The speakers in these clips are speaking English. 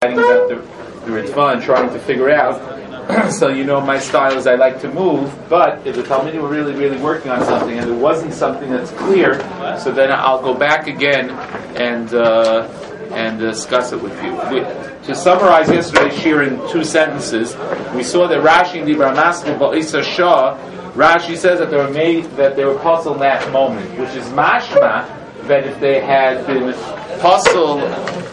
writing about the Ritva and trying to figure out. So my style is I like to move, but if the Talmidim were really, really working on something and there wasn't something that's clear, so then I'll go back again and discuss it with you. To summarize yesterday's shir in 2 sentences, we saw that Rashi in Dibra Maskel Ba'isa Shah, Rashi says that they were puzzled in that moment, which is mashma that if they had been puzzled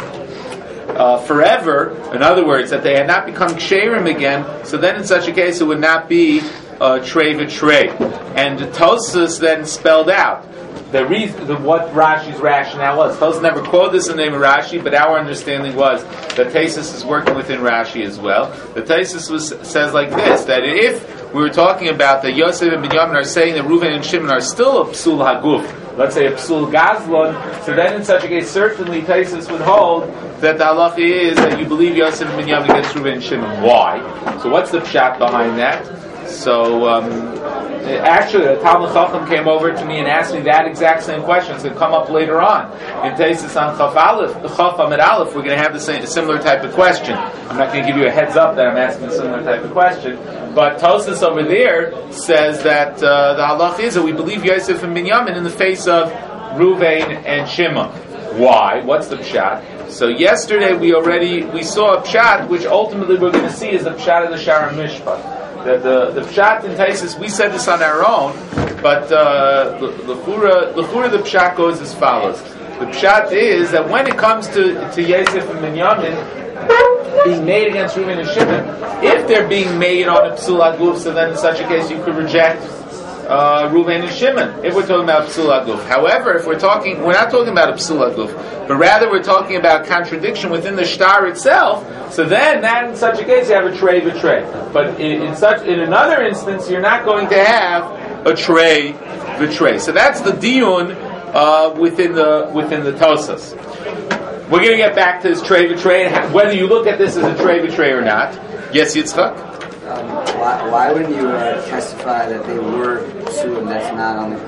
forever, in other words, that they had not become ksherim again, so then in such a case it would not be trei v'trei. And Tosfos then spelled out the reason, what Rashi's rationale was. Tosfos never quoted this in the name of Rashi, but our understanding was that Tosfos is working within Rashi as well. The Tosfos says like this, that if we were talking about that Yosef and Binyamin are saying that Reuven and Shimon are still a psul haguf, let's say a psul gazlon, so then in such a case certainly Tosfos would hold that the halacha is that you believe Yosef and Binyamin against Reuven and Shimon. Why? So what's the pshat behind that? So actually a Talmud Chacham came over to me and asked me that exact same question. It's going to come up later on. In Tosfos on Chaf Amid Aleph, we're going to have the same, similar type of question. I'm not going to give you a heads up that I'm asking a similar type of question. But Tosfos over there says that the halach is that we believe Yosef and Binyamin in the face of Reuven and Shimon. Why? What's the pshat? So yesterday we saw a pshat which ultimately we're going to see is the pshat of the Shara Mishpat. The pshat in Tosfos, we said this on our own, but l'chura the pshat goes as follows. The pshat is that when it comes to Yosef and Binyamin being made against Reuven and Shimon, if they're being made on a psul haguf, so then in such a case you could reject Reuven and Shimon, if we're talking about psul haguf. However, if we're not talking about a psul haguf, but rather we're talking about contradiction within the shtar itself, so then that in such a case you have a trei v'trei. But in another instance you're not going to have a trei v'trei. So that's the diyun within the Tosfos. We're going to get back to this trei v'trei, whether you look at this as a trei v'trei or not. Yes, Yitzchak? Why would you testify that they were psul and that's not on the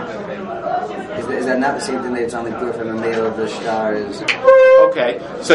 guf? Is that not the same thing that it's on the guf and the male of the shtar is? Okay, so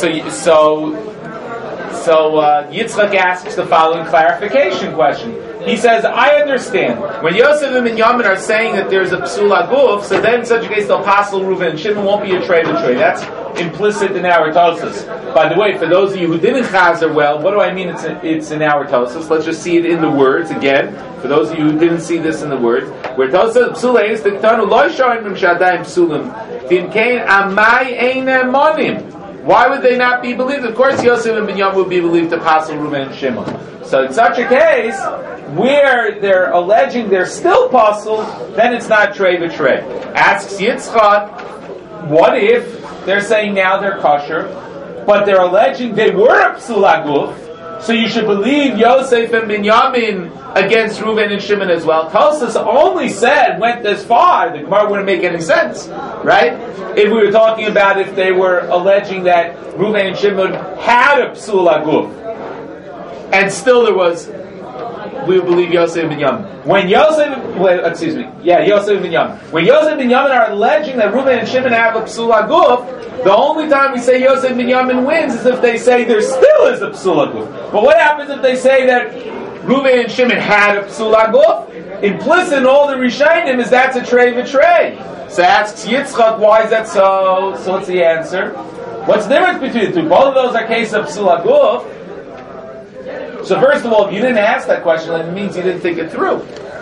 Yitzchak asks the following clarification question. He says, I understand. When Yosef and Binyamin are saying that there's a psul haguf, so then in such a case they'll passel Reuven and Shimon won't be a trei v'trei. That's implicit in our Tosfos. By the way, for those of you who didn't chazer well, what do I mean it's in our Tosfos? Let's just see it in the words again. For those of you who didn't see this in the words, where Tosfos psul is diktanu lo shoyim shadayim psulim timkein amai einem monim. Why would they not be believed? Of course, Yosef and Binyamin would be believed to passel Reuven and Shimon. So in such a case, where they're alleging they're still puzzled, then it's not trei v'trei. Asks Yitzchak, what if they're saying now they're kosher, but they're alleging they were a psul haguf, so you should believe Yosef and Binyamin against Reuven and Shimon as well. Tosfos only went this far, the Gemara wouldn't make any sense, right? If we were talking about if they were alleging that Reuven and Shimon had a psul haguf, and still there was, we would believe Yosef and Binyamin. Yosef and Binyamin. When Yosef and Binyamin are alleging that Reuven and Shimon have a psul haguf, the only time we say Yosef and Binyamin wins is if they say there still is a psul haguf. But what happens if they say that Reuven and Shimon had a psul haguf? Implicit in all the Rishonim is that's a trei v'trei. So asks Yitzchak, why is that so? So what's the answer? What's the difference between the two? Both of those are cases of psul haguf. So first of all, if you didn't ask that question, then it means you didn't think it through.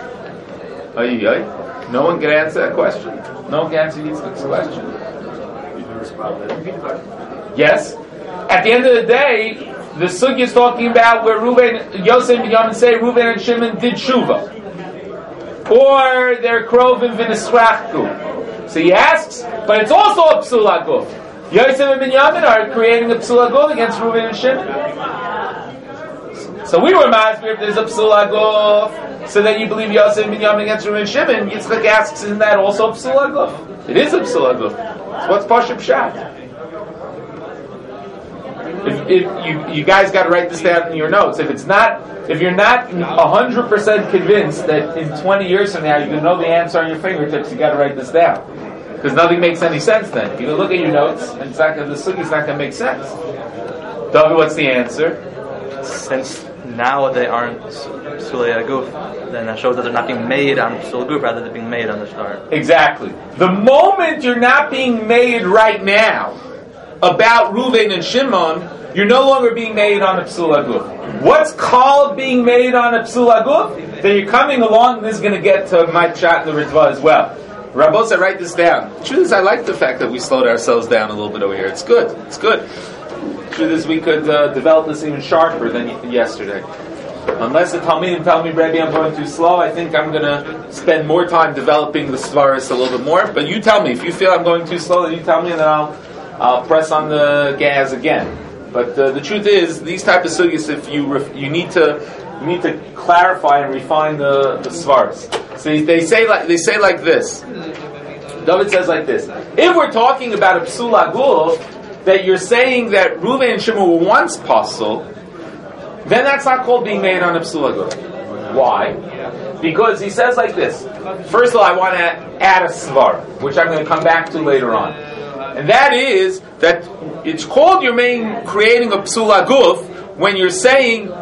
No one can answer that question. No one can answer Yitzchak's question. Yes. At the end of the day, the sugya is talking about where Yosef and Binyamin say Reuven and Shimon did tshuva, or they're krovim v'nisrachku. So he asks, but it's also a psul haguf. Yosef and Binyamin are creating a psul haguf against Reuven and Shimon. So we were masbir if there's a psul haguf, so that you believe Yosef and Binyamin against Reuven and Shimon. Yitzchak asks, isn't that also a psul haguf? It is a psul haguf. So what's Pashup Pshat? If you guys got to write this down in your notes. If you're not 100% convinced that in 20 years from now you're going to know the answer on your fingertips, you got to write this down, because nothing makes any sense then. You can look at your notes and the sugya is not going to make sense. David, what's the answer? Since now they aren't Psulei Aguf, then that shows that they're not being made on Psul Aguf rather than being made on the shtar. Exactly. The moment you're not being made right now about Reuven and Shimon, you're no longer being made on a Psul Aguf. What's called being made on a Psul Aguf? Then you're coming along, and this is going to get to my shot in the Ritva as well. Rabbi said, write this down. The truth is, I like the fact that we slowed ourselves down a little bit over here. It's good. It's good. The truth is, we could develop this even sharper than yesterday. Unless the Talmidim tell me, Rebbe, I'm going too slow, I think I'm going to spend more time developing the Svaris a little bit more. But you tell me. If you feel I'm going too slow, then you tell me, and then I'll press on the gas again. But the truth is, these type of sugyas, if you need to clarify and refine the svaras. So they say like this. David says like this: if we're talking about a psul aguf, that you're saying that Reuven and Shimon were once pasul, then that's not called being made on a psul aguf. Why? Because he says like this. First of all, I want to add a svar, which I'm going to come back to later on. And that is that it's called your main creating a psul aguf when you're saying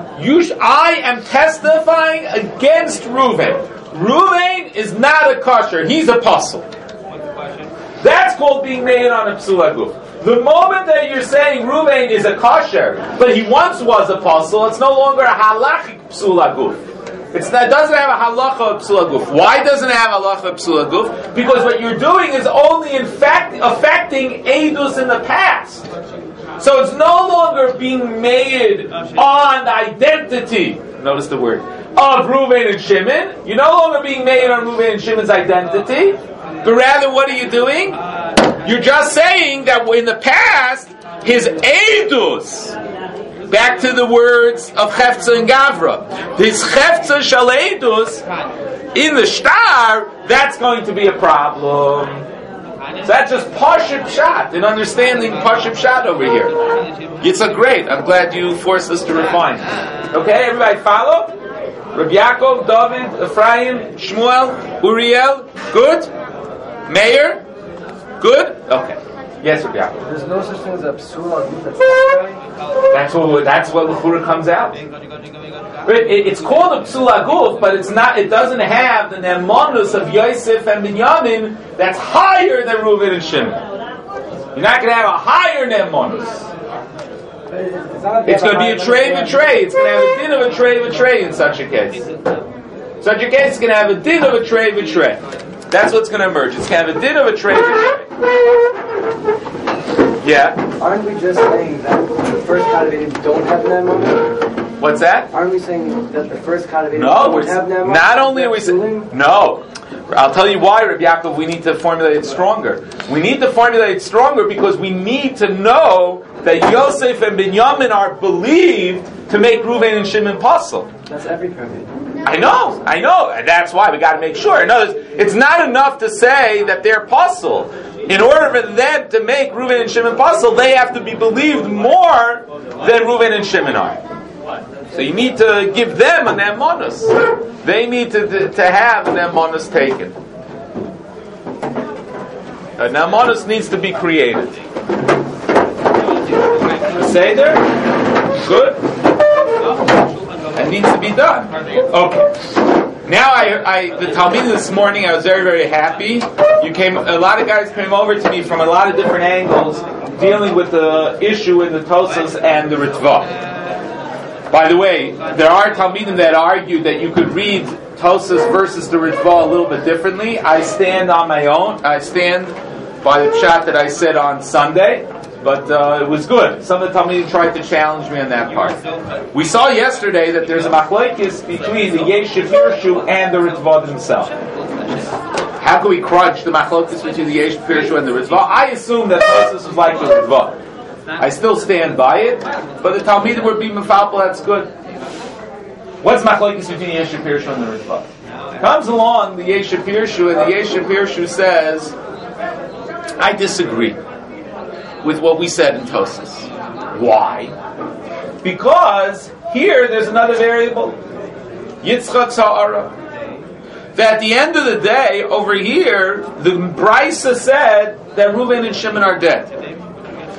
I am testifying against Reuven. Reuven is not a kosher; he's a pasul. That's called being made on a psul aguf. The moment that you're saying Reuven is a kosher, but he once was a pasul, it's no longer a halachic psul aguf. It doesn't have a halacha of psul aguf. Why doesn't it have a halacha of psul aguf? Because what you're doing is only in fact affecting edus in the past. So it's no longer being made on the identity, notice the word, of Reuven and Shimon. You're no longer being made on Reuven and Shimon's identity, but rather what are you doing? You're just saying that in the past, his edus, back to the words of Hefza and Gavra, his Hefza shal edus in the shtar, that's going to be a problem. So that's just Pashut Pshat, in understanding Pashut Pshat over here. It's a great. I'm glad you forced us to refine. Okay, everybody follow? Rabbi Yaakov, David, Ephraim, Shmuel, Uriel, good? Meir, good? Okay. Yes, Rabbi Yaakov. There's no such thing as a psul aguf That's what L'chura comes out. It's called a psul aguf, but it's not. It doesn't have the nemanus of Yosef and Binyamin that's higher than Reuven and Shimon. You're not going to have a higher nemanus. It's going to be a tray of a tray. It's going to have a din of a tray of a tray in such a case. In such a case, it's going to have a din of a tray of a tray. That's what's going to emerge. It's going to have a din of a tray of a tray. Yeah. Aren't we just saying that the first Kadavidim don't have Ne'emanus? What's that? Aren't we saying that the first Kadavidim don't have Ne'emanus? Not only are we saying... No. I'll tell you why, Rabbi Yaakov, we need to formulate it stronger. We need to formulate it stronger because we need to know that Yosef and Binyamin are believed to make Reuven and Shimon pasul. That's every Kadavidim. I know. And that's why we got to make sure. In other words, it's not enough to say that they're pasul. In order for them to make Reuven and Shimon pasul, they have to be believed more than Reuven and Shimon are. So you need to give them an ne'emanus. They need to have an ne'emanus taken. A ne'emanus needs to be created. The Seder? Good? It needs to be done. Okay. Now, the Talmud this morning, I was very, very happy. A lot of guys came over to me from a lot of different angles, dealing with the issue in the Tosas and the Ritva. By the way, there are Talmidim that argue that you could read Tosas versus the Ritva a little bit differently. I stand on my own. I stand by the pshat that I said on Sunday. But it was good. Some of the Talmidim tried to challenge me on that part. We saw yesterday that there's a machlokes between the Yeshiv Pirshu and the Ritva themselves. How can we crunch the machlokes between the Yeshiv Pirshu and the Ritva? I assume that Tosas was like the Ritva. I still stand by it, but the Talmidim were being mefalpel. That's good. What's machlokes between the Yeshiv Pirshu and the Ritva? Comes along the Yeshiv Pirshu, and the Yeshiv Pirshu says, "I disagree with what we said in Tosas." Why? Because here there's another variable. Yitzchak Sa'ara. That at the end of the day, over here, the Brisa said that Reuven and Shimon are dead.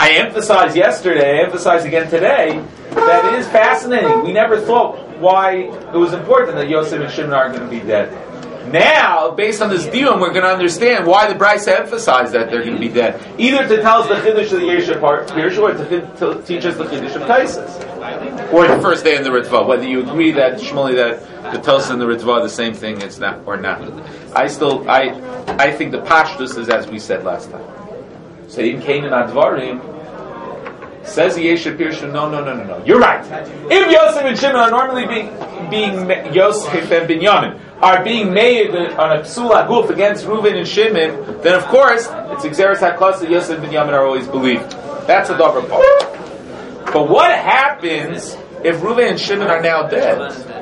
I emphasized yesterday, I emphasized again today, that it is fascinating. We never thought why it was important that Yosef and Shimon are going to be dead. Now, based on this dium, we're going to understand why the Brisa emphasized that they're going to be dead. Either to tell us the Chiddush of the Yesha Pirshu, or to teach us the Chiddush of Taisus. Or the first day in the Ritva, whether you agree that, Shmuley, that the Tosa and the Ritva are the same thing, it's not, or not. I think the Pashtus is as we said last time. So in Canaan Advarim, says the Yesha Pirshu, no. You're right. If Yosef and Shimon are normally being Yosef and Binyamin, are being made on a psula guf against Reuven and Shimon, then of course it's Xeris HaKos that Yosef and Binyamin are always believed. That's a dover part. But what happens if Reuven and Shimon are now dead?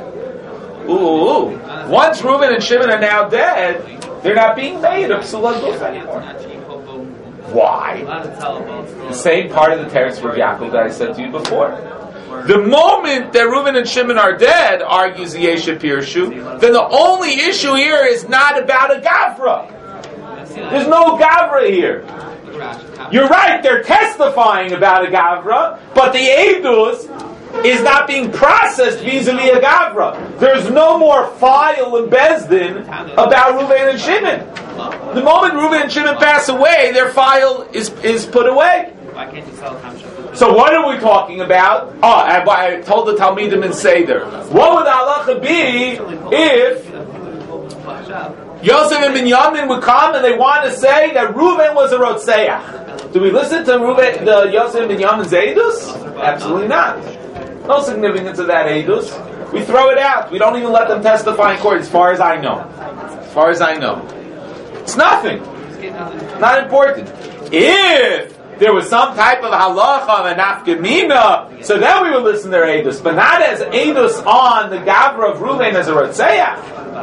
Once Reuven and Shimon are now dead, they're not being made a psula guf anymore. Why? The same part of the teretz for Yaakov that I said to you before. The moment that Reuven and Shimon are dead, argues the Yesha Pirshu, then the only issue here is not about a Gavra. There's no Gavra here. You're right, they're testifying about a Gavra, but the Eidus is not being processed vis-a-vis a Gavra. There's no more file in Bezdin about Reuven and Shimon. The moment Reuven and Shimon pass away, their file is put away. Why can't you sell Kamsha? So what are we talking about? I told the Talmidim in Seder. What would the halacha be if Yosef and Binyamin would come and they want to say that Reuven was a Rotseach? Do we listen to the Yosef and Binyamin's Eidus? Absolutely not. No significance of that Eidus. We throw it out. We don't even let them testify in court, as far as I know. It's nothing. Not important. If there was some type of halacha and nafkamina, so then we would listen to their edus, but not as edus on the gavra of Reuven as a rotzeach.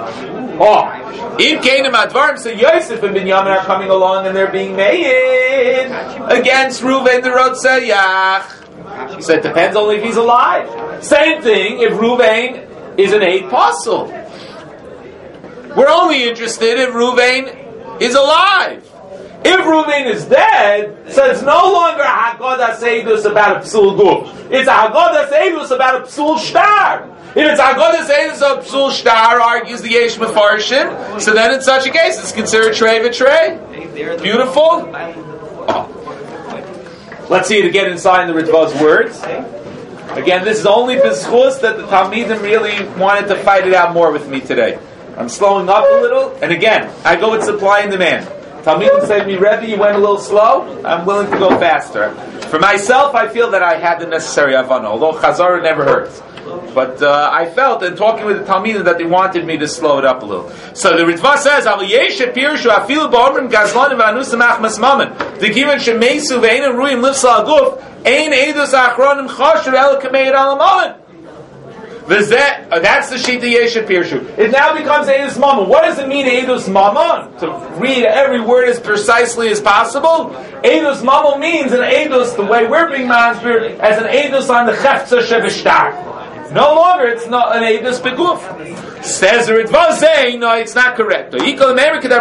In Canaan Advarim, so Yosef and Binyamin are coming along and they're being made against Reuven the rotzeach. He said, depends only if he's alive. Same thing if Reuven is an eid apostle. We're only interested if Reuven is alive. If Reuven is dead, so it's no longer a Haggadah Seidus about a Psul Guf. It's a Haggadah Seidus about a Psul Shtar. If it's a Haggadah Seidus of Psul Shtar, argues the Yesh Mefarshim, so then in such a case it's considered Trey V'Trey. Beautiful. Let's see it again inside the Ritva's words. Again, this is only B'schus that the Talmidim really wanted to fight it out more with me today. I'm slowing up a little, and again, I go with supply and demand. Talmidim said to me, Rebbe, you went a little slow. I'm willing to go faster. For myself, I feel that I had the necessary Havana, although Chazara never hurts. But I felt in talking with the Talmidim that they wanted me to slow it up a little. So the Ritva says, Al Yeshe Pirshu Afil Ba'omrim Gazlanim V'Anusam Achmas Mammon D'Kivan Shemeisu V'Einam Ruim Lifsal Aguf Ein Eidus Achronim Chosher El Kameir Al Mammon. That's the Shita Yesha Pirshu. It now becomes Eidus Mammon. What does it mean, Eidus Mammon? To read every word as precisely as possible? Eidus Mammon means an Eidus, the way we're being manspired, as an Eidus on the Chefza Shevishtar. No longer, it's not an Eidus Beguf. Says the Ritva saying, no, it's not correct. We're going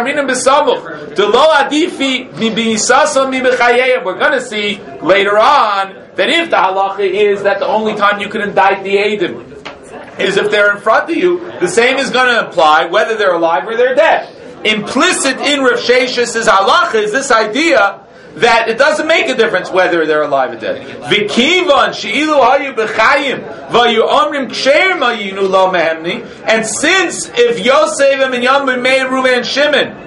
to see later on that if the halacha is that the only time you can indict the Eidim is if they're in front of you, the same is going to apply whether they're alive or they're dead. Implicit in Rav Shesh's halacha is this idea that it doesn't make a difference whether they're alive or dead. V'kivan she'ilu hayu b'chayim v'ayu omrim ksheir ma'yinu lo mehemni. And since if Yosef and Binyamin made Reuven and Shimon,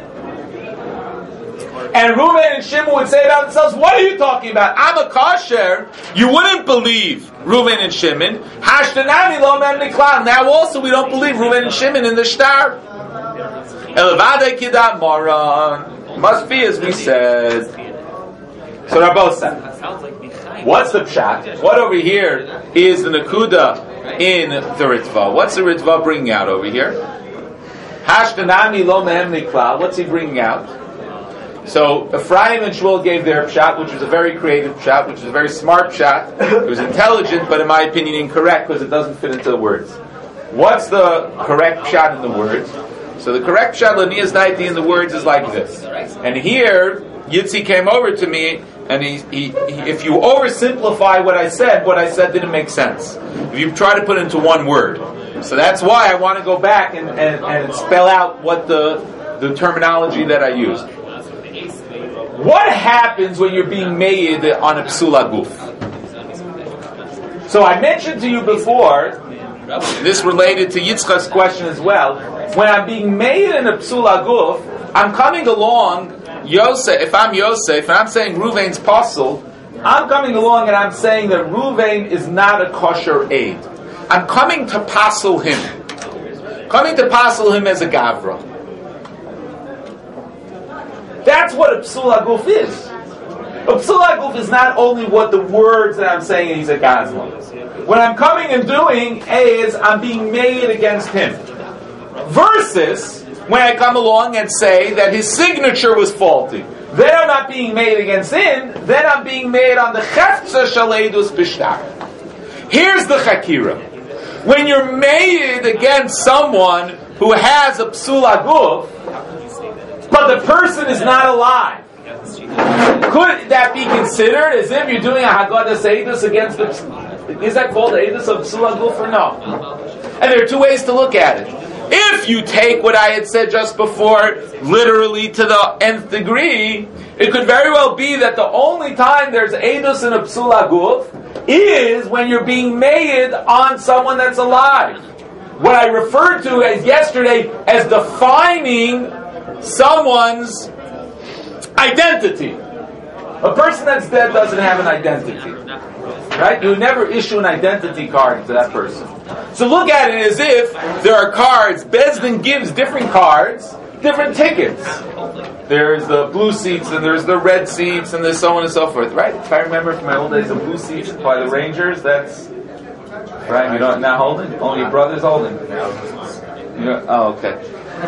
and Reuven and Shimon would say about themselves, what are you talking about? I'm a kosher. You wouldn't believe Reuven and Shimon. Hashtanami lo mehemni klal. Now also we don't believe Reuven and Shimon in the shtar. Elevadei kidat moran. Must be as we said. So Rabbosa, what's the pshat? What over here is the Nakuda in the Ritva? What's the Ritva bringing out over here? Hashtanami lo mehemni klal. What's he bringing out? So Ephraim and Shmuel gave their pshat, which was a very creative pshat, which was a very smart pshat. It was intelligent, but in my opinion incorrect because it doesn't fit into the words. What's the correct pshat in the words? So the correct pshat, Lanias Naiti, in the words is like this. And here, Yitzi came over to me and if you oversimplify what I said didn't make sense. If you try to put it into one word. So that's why I want to go back and spell out what the terminology that I used. What happens when you're being made on a psula guf? So I mentioned to you before, this related to Yitzchak's question as well, when I'm being made in a psula guf, I'm coming along, Yosef, if I'm Yosef, and I'm saying Ruvain's pasul, I'm coming along and I'm saying that Ruvain is not a kosher aid. I'm coming to pasul him. Coming to pasul him as a gavra. That's what a psula guf is. A psula guf is not only what the words that I'm saying he's a gazlan. What I'm coming and doing is I'm being made against him. Versus when I come along and say that his signature was faulty. Then I'm not being made against him, then I'm being made on the chefza shaledus bishtar. Here's the chakira. When you're made against someone who has a psula guf, but the person is not alive, could that be considered as if you're doing a haggadah eidus against the... Is that called eidus of psula guf or no? And there are two ways to look at it. If you take what I had said just before literally to the nth degree, it could very well be that the only time there's eidus in a psula guf is when you're being made on someone that's alive. What I referred to as yesterday as defining someone's identity. A person that's dead doesn't have an identity. Right? You would never issue an identity card to that person. So look at it as if there are cards. Bezdin gives different cards, different tickets. There's the blue seats and there's the red seats and there's so on and so forth. Right? If I remember from my old days, the blue seats by the Rangers, that's... Right? You're not holding? Only your brother's holding. Oh, okay.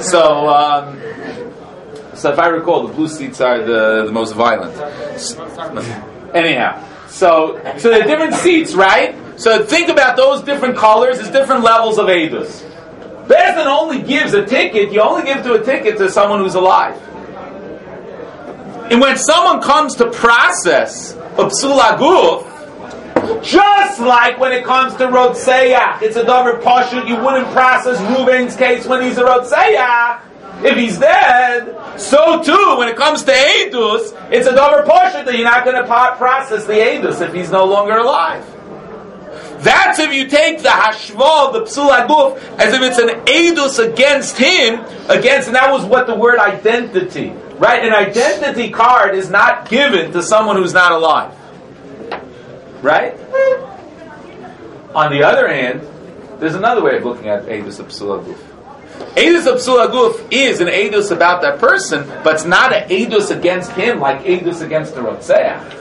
So if I recall, the blue seats are the most violent. Anyhow, so there are different seats, right? So think about those different colors as different levels of eidus. Bezdin only gives a ticket. You only give a ticket to someone who's alive. And when someone comes to process a psula guf, just like when it comes to Rotseach, it's a davar pashut. You wouldn't process Ruvain's case when he's a Rotseach. If he's dead, so too, when it comes to Eidus, it's a davar pashut that you're not going to process the Eidus if he's no longer alive. That's if you take the hashva, the psula guf, as if it's an Eidus against him, and that was what the word identity, right? An identity card is not given to someone who's not alive. Right? On the other hand, there's another way of looking at Eidus of psula guf. Eidus of psula guf is an Eidus about that person, but it's not an Eidus against him like Eidus against the Rotseach.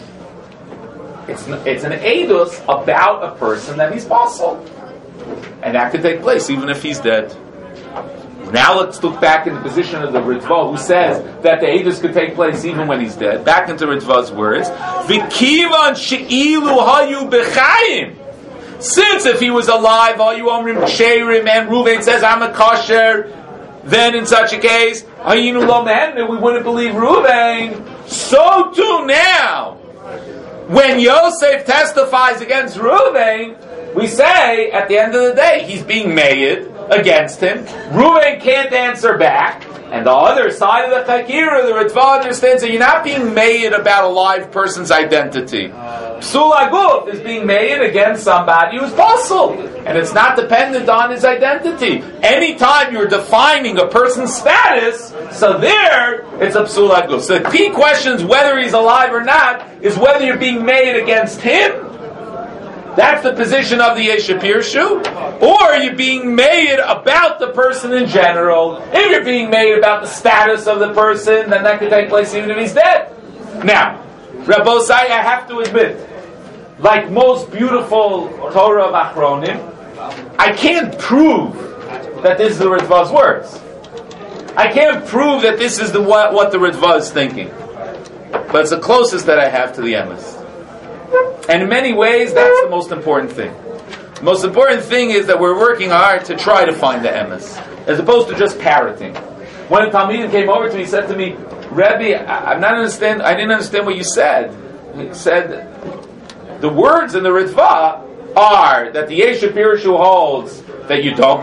It's an Eidus about a person that he's pasul. And that could take place even if he's dead. Now let's look back in the position of the Ritva, who says that the Eidus could take place even when he's dead. Back into Ritva's words. V'kivan she'ilu hayu b'chayim. Since if he was alive, all you omrim sheirim, and Ruvain says, I'm a kosher, then in such a case, hayinu lo mehennu, we wouldn't believe Ruvain. So too now, when Yosef testifies against Ruvain, we say, at the end of the day, he's being made against him. Ruvain can't answer back. And the other side of the Chakira, the Ritva understands that you're not being made about a live person's identity. Psula guf is being made against somebody who's pasul, and it's not dependent on his identity. Anytime you're defining a person's status, so there, it's a psula guf. So the key question is whether he's alive or not, is whether you're being made against him. That's the position of the Yeshua Pirshu. Or you're being made about the person in general. If you're being made about the status of the person, then that could take place even if he's dead. Now, Rabbosai, I have to admit, like most beautiful Torah of Achronim, I can't prove that this is the Ritva's words. I can't prove that this is what the Ritva is thinking. But it's the closest that I have to the emes. And in many ways, that's the most important thing. The most important thing is that we're working hard to try to find the emes, as opposed to just parroting. When a Talmid came over to me, he said to me, Rebbe, I'm not understand. I didn't understand what you said. You said the words in the Ritva are that the Yeshiv Pirshu holds that you don't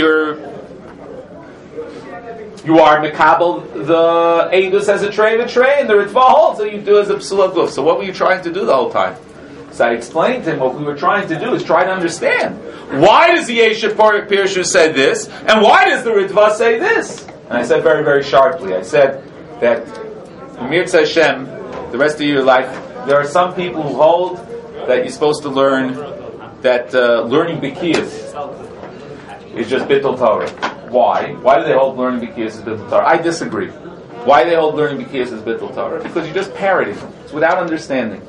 you are Mikabel the Eidus as a tray, and the Ritva holds that you do as a Psula Guf. So what were you trying to do the whole time? So I explained to him what we were trying to do is try to understand. Why does the Yeshiv Pirshu say this? And why does the Ritva say this? And I said very, very sharply, I said that Mirza Hashem, the rest of your life, there are some people who hold that you're supposed to learn that learning B'kiyas is just Bittul Torah. Why? Why do they hold learning B'kiyas is Bittul Torah? I disagree. Why do they hold learning B'kiyas is Bittul Torah? Because you're just parroting. It's without understanding.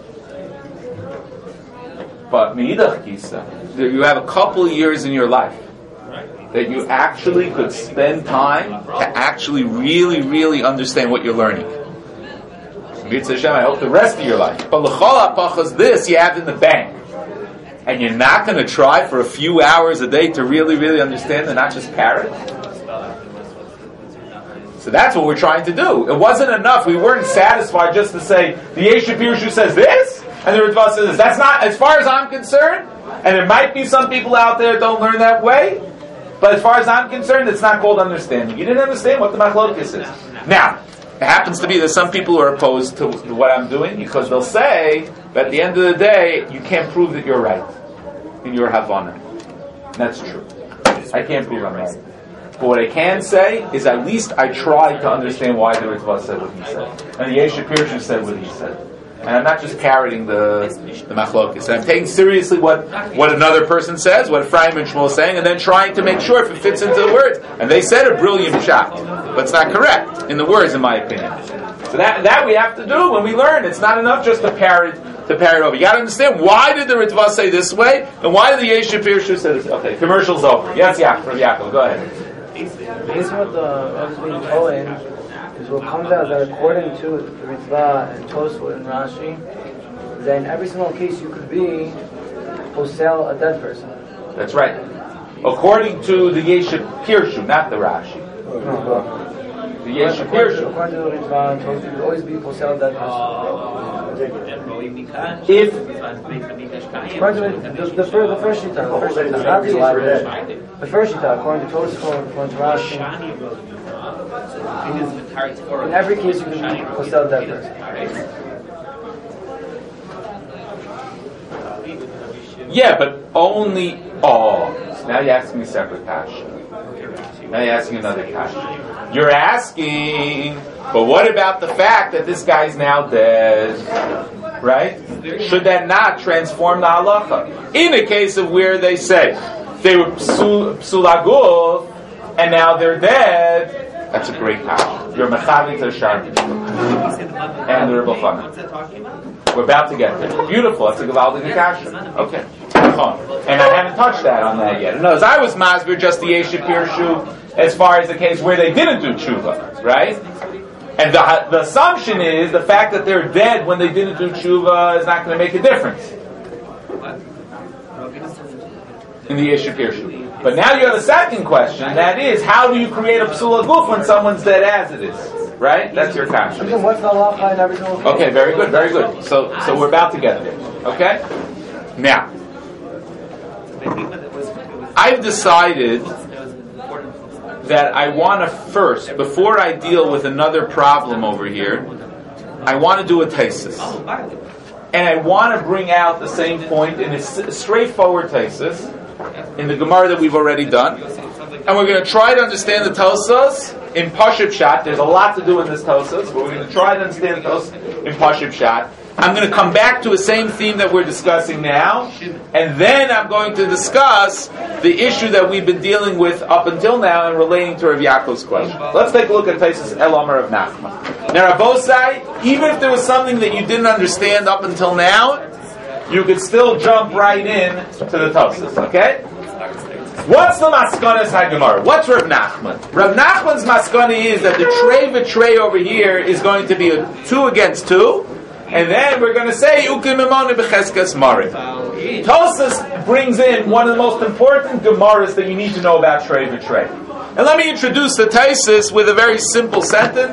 But Meidach Kisa, you have a couple of years in your life that you actually could spend time to actually really, really understand what you're learning. Mitzvah Hashem, I hope the rest of your life. But l'chol hapachas, this you have in the bank. And you're not going to try for a few hours a day to really, really understand and not just parrot? So that's what we're trying to do. It wasn't enough. We weren't satisfied just to say, the Yeshiv Pirshu says this, and the Ritva says this. That's not, as far as I'm concerned, and there might be some people out there that don't learn that way, but as far as I'm concerned, it's not called understanding. You didn't understand what the machlokes is. Now, it happens to be that some people are opposed to what I'm doing because they'll say that at the end of the day, you can't prove that you're right in your Havana. That's true. I can't prove I'm right. But what I can say is at least I tried to understand why the Ritva said what he said. And the Yeshiv Pirshu said what he said. And I'm not just parroting the machlokes. I'm taking seriously what another person says, what Ephraim and Shmuel is saying, and then trying to make sure if it fits into the words. And they said a brilliant shot, but it's not correct in the words, in my opinion. So that we have to do when we learn. It's not enough just to parrot over. You got to understand why did the Ritva say this way, and why did the Yeshiv Pirshu say this? Okay, commercial's over. Yes, Yaakov, go ahead. Based on what was being told, is what comes out that according to the Ritva and Tosfot and Rashi, that in every single case you could be posel a dead person. That's right. According to the Yeshiv Pirshu, not the Rashi. The Yeshiv Pirshu. According to the Ritva and Tosfot, you could always be posel a dead person. If the first shita, not the Yeshiv. The first shita, according to Tosfot, according to Rashi. In every case, you can posel that person. yeah, but only. Oh, so now you're asking me a separate question. Now you're asking another question. You're asking, but what about the fact that this guy's now dead? Right? Should that not transform the halacha? In a case of where they say they were psulaguf and now they're dead. That's a great question. You're mechavi to Shari and the Rebbe Chana. We're about to get there. Beautiful. That's a gavaldik question. Okay. And I haven't touched that on that yet. No, as I was masbir just the Yeshiv Pirshu as far as the case where they didn't do tshuva, right? And the assumption is the fact that they're dead when they didn't do tshuva is not going to make a difference in the Yeshiv Pirshu. But now you have a second question, that is, how do you create a psula guf when someone's dead as it is? Right? That's your question. What's the halacha in every single case? Okay, very good, very good. So we're about to get there. Okay? Now, I've decided that I want to first, before I deal with another problem over here, I want to do a taisis. And I want to bring out the same point in a straightforward taisis, in the Gemara that we've already done. And we're going to try to understand the Tosas in Pashut Shat. There's a lot to do in this Tosas, but we're going to try to understand the Tosas in Pashut Shat. I'm going to come back to the same theme that we're discussing now, and then I'm going to discuss the issue that we've been dealing with up until now and relating to Rav Yaakov's question. Let's take a look at Tosas El Amar of Nachman. Now, Rabosai, even if there was something that you didn't understand up until now, you could still jump right in to the Tosas, okay? What's the Maskanas HaGemara? What's Rav Nachman? Rav Nachman's Maskana is that the Trey over here is going to be a 2 against 2, and then we're going to say Ukim Imoni B'Cheskas Marim. Tosas brings in one of the most important Gemaras that you need to know about Trey. And let me introduce the Tosas with a very simple sentence.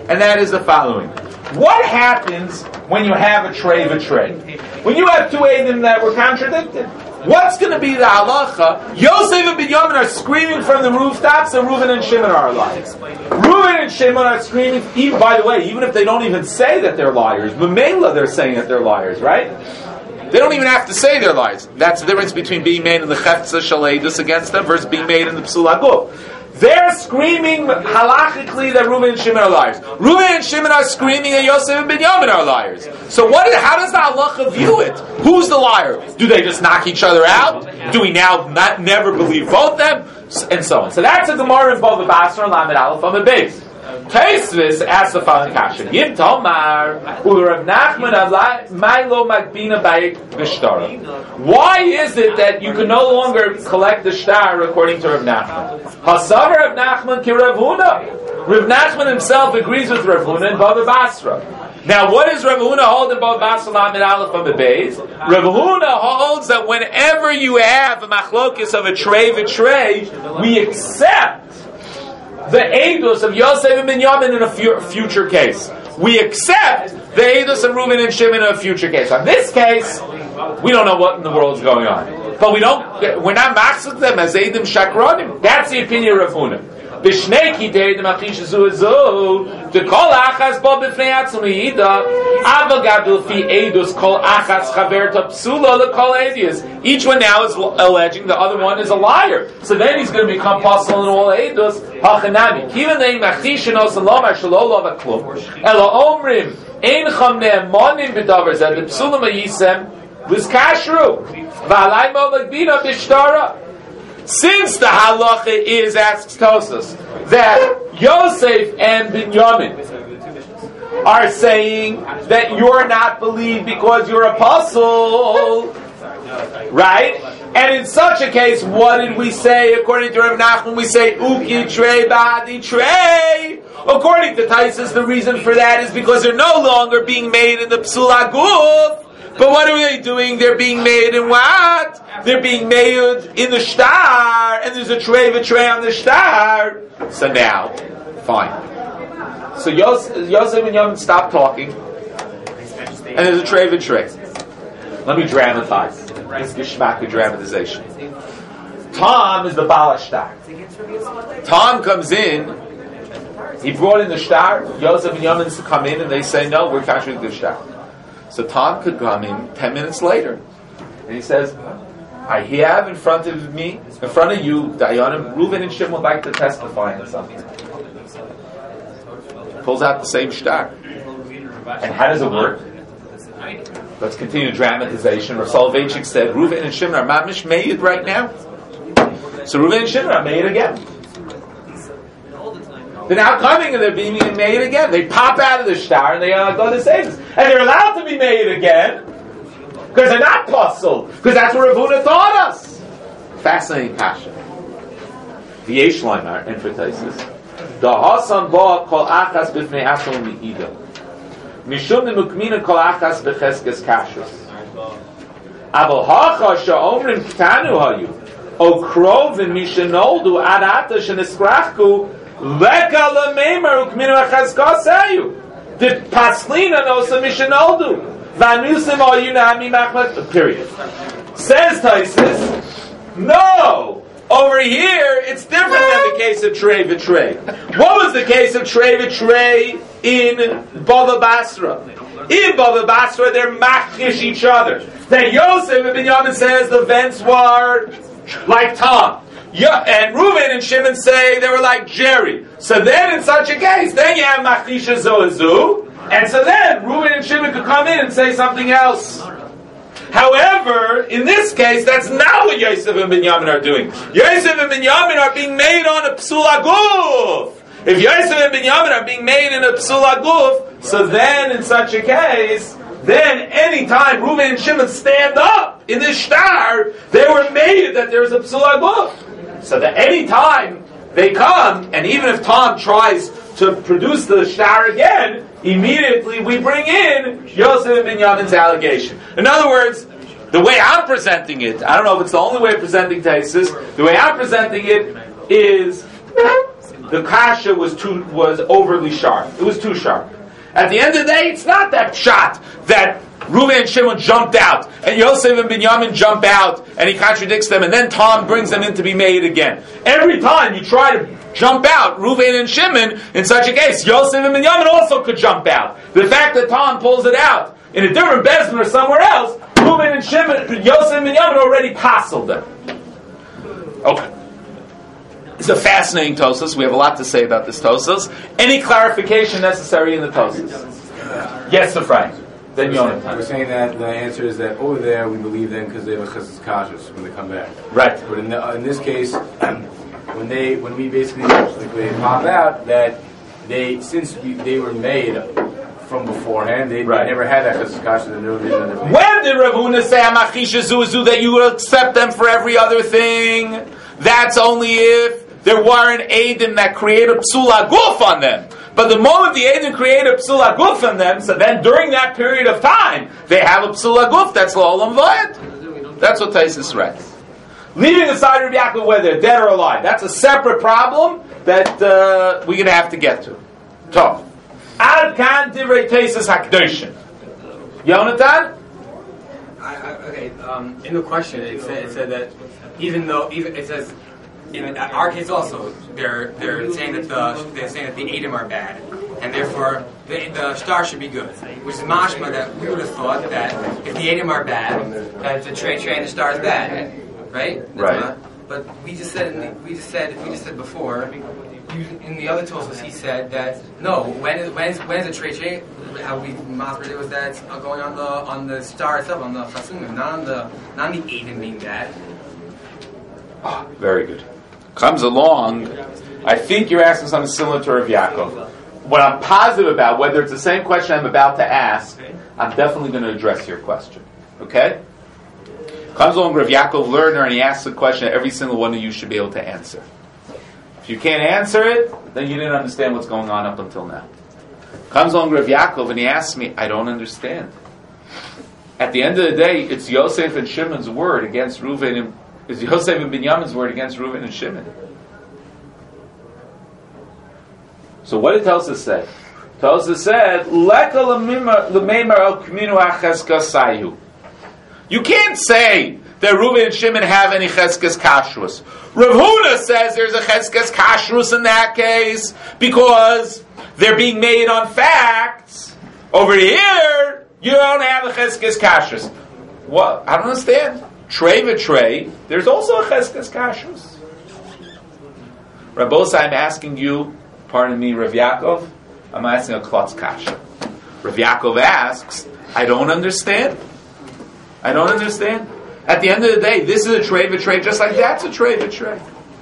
and that is the following. What happens when you have a tray? When you have two Eidim that were contradicted, what's going to be the halacha? Yosef and Binyamin are screaming from the rooftops, and Reuven and Shimon are liars. Reuven and Shimon are screaming, even, by the way, even if they don't even say that they're liars, Mamela they're saying that they're liars, right? They don't even have to say they're liars. That's the difference between being made in the Chefza Shaledus against them versus being made in the Psul Aguf. They're screaming halachically that Reuven and Shimon are liars. Reuven and Shimon are screaming that Yosef and Binyamin are liars. So how does the halacha view it? Who's the liar? Do they just knock each other out? Do we now never believe both them? And so on. So that's a Gemara in Bava Basra and Lamed Aleph on the base. Taisvis asks the following question: Yim Tomar Urav Nachman Alai Milo Magbina by Vishtara. Why is it that you can no longer collect the shtar according to Rav Nachman? Hasavar Rav Nachman ki Rav Huna. Rav Nachman himself agrees with Rav Huna in Bava Basra. Now, what does Rav Huna hold in Bava Basra Lamed Aleph on the base? Rav Huna holds that whenever you have a machlokis of a tray, we accept the Eidos of Yosef and Binyamin in a future case. We accept the Eidos of Reuven and Shimon in a future case. On this case, we don't know what in the world is going on. But we're not machzik them as Eidim Shakranim. That's the opinion of Rav Huna. B'shnei kitei d'machish zu the kol achas bo b'fnei atzum yida aval gadol fi edus kol achas chaver to psula the kol edus. Each one now is alleging the other one is a liar. So then he's going to become puzzle in all edus. Hachanami kiven dei machishin os lomar shelo lo v'klum elo omrim ein cham ne'emonim b'davar zeh the psula ma'yisem v'skashru v'alai mo magbina b'shtara. Since the halacha is, asks Tosas, that Yosef and Binyamin are saying that you're not believed because you're a puzzle, right? And in such a case, what did we say? According to Rav Nachman, we say Uki Trey Badi Trey. According to Taisus, the reason for that is because they're no longer being made in the Psul Aguf. But what are they doing? They're being made in what? They're being made in the shtar, and there's a tray on the shtar. So now, fine. So Yosef and Binyamin stop talking, and there's a tray. Let me dramatize. This is Geshmak dramatization. Tom is the Baal shtar. Tom comes in. He brought in the shtar. Yosef and Binyamin come in, and they say, "No, we're kashering the shtar." So Tom could come in 10 minutes later, and he says, "I have in front of you, Dayanim, Reuven and Shimon would like to testify on something." Pulls out the same shtar. And how does it work? Let's continue dramatization. Rav Soloveitchik said, Reuven and Shimon are mamish made right now. So Reuven and Shimon are made again. They're now coming and they're being made again. They pop out of the shtar and they go to say this. And they're allowed to be made again because they're not puzzled. Because that's what Rav Huna taught us. Fascinating passion. The Yeshleimer interpretations. The Hasan ba kol achas b'fnei asol mi'ida. Mishum nemukmina kol achas b'cheskes kashrus. Aval hacha sha'omrim ktanu hayu. O krovin mishenoldu ad ata sheneskrachku Leka lemeimer ukminu achazkasayu. The paslina nosa mishenoldu. Vanusim ayunami machmat. Period. Says Taisus, no. Over here, it's different than the case of Trey v'Trey. What was the case of Trey v'Trey in Bava Basra? In Bava Basra, they're machish each other. Then Yosef and Binyamin says the vents were like Tom. Yeah, and Reuven and Shimon say they were like Jerry. So then, in such a case, then you have Machisha Zoazu, and so then Reuven and Shimon could come in and say something else. However, in this case, that's not what Yosef and Binyamin are doing. Yosef and Binyamin are being made on a Psul Aguf. If Yosef and Binyamin are being made in a Psul Aguf, so then, in such a case, then any time Reuven and Shimon stand up in this shtar, they were made that there's a Psul Aguf. So that any time they come, and even if Tom tries to produce the shtar again, immediately we bring in Yosef and Binyamin's allegation. In other words, the way I'm presenting it, I don't know if it's the only way of presenting Taisus, the way I'm presenting it is the kasha was overly sharp. It was too sharp. At the end of the day, it's not that shot that Reuven and Shimon jumped out, and Yosef and Binyamin jump out, and he contradicts them, and then Tom brings them in to be made again. Every time you try to jump out, Reuven and Shimon, in such a case, Yosef and Binyamin also could jump out. The fact that Tom pulls it out in a different bezman or somewhere else, Reuven and Shimon, Yosef and Binyamin already passled them. Okay. It's a fascinating Tosas. We have a lot to say about this Tosas. Any clarification necessary in the Tosas? Yes, Ephraim. Then Yonatan. We're saying that the answer is that over there we believe them because they have a chesed kashrus when they come back. Right. But in this case, when we basically pop out that since they were made from beforehand, they never had that chesed kashrus. When did Rav Huna say Amachisha Zuzu that you will accept them for every other thing? That's only if there weren't Eidim that create a psula guf on them. But the moment the Eidim create a psula guf on them, so then during that period of time, they have a psula guf. That's l'olam vayet. That's what Taisus writes. Leaving aside Rabbi Yaakov whether they're dead or alive, that's a separate problem that we're going to have to get to. So, Ad kan divrei Taisus hakdoshin. Yonatan? Okay. In the question, it said that even it says in our case also they're saying that the Edom are bad, and therefore the star should be good, which is mashma that we would have thought that if the Edom are bad, that the trey and the star is bad, right? Right. But we just said before. In the other Tosfos, he said that no. When is the trey? How we masber it was that it's going on the star itself, on the chasumim, not on the Edom being bad. Oh, very good. Comes along. I think you're asking something similar to Rav Yaakov. What I'm positive about, whether it's the same question I'm about to ask, I'm definitely going to address your question. Okay? Comes along Rav Yaakov Lerner and he asks a question that every single one of you should be able to answer. If you can't answer it, then you didn't understand what's going on up until now. Comes along Rav Yaakov and he asks me, I don't understand. At the end of the day, it's Yosef and Shimon's word against Reuven and is Yosef and Binyamin's word against Reuven and Shimon. So what did Tosfos say? Tosfos said, "Leka l'meimar al k'minu ha'chezkas sayu." You can't say that Reuven and Shimon have any chezkas kashrus. Rav Huna says there's a chezkas kashrus in that case because they're being made on facts. Over here, you don't have a chezkas kashrus. What? I don't understand. Trey v'trey, there's also a chezkas kashrus. Rabbos, I'm asking you, pardon me, Rav Yaakov, I'm asking a klotz kasha. Rav Yaakov asks, I don't understand. I don't understand. At the end of the day, this is a trey v'trey, just like that's a trey v'trey.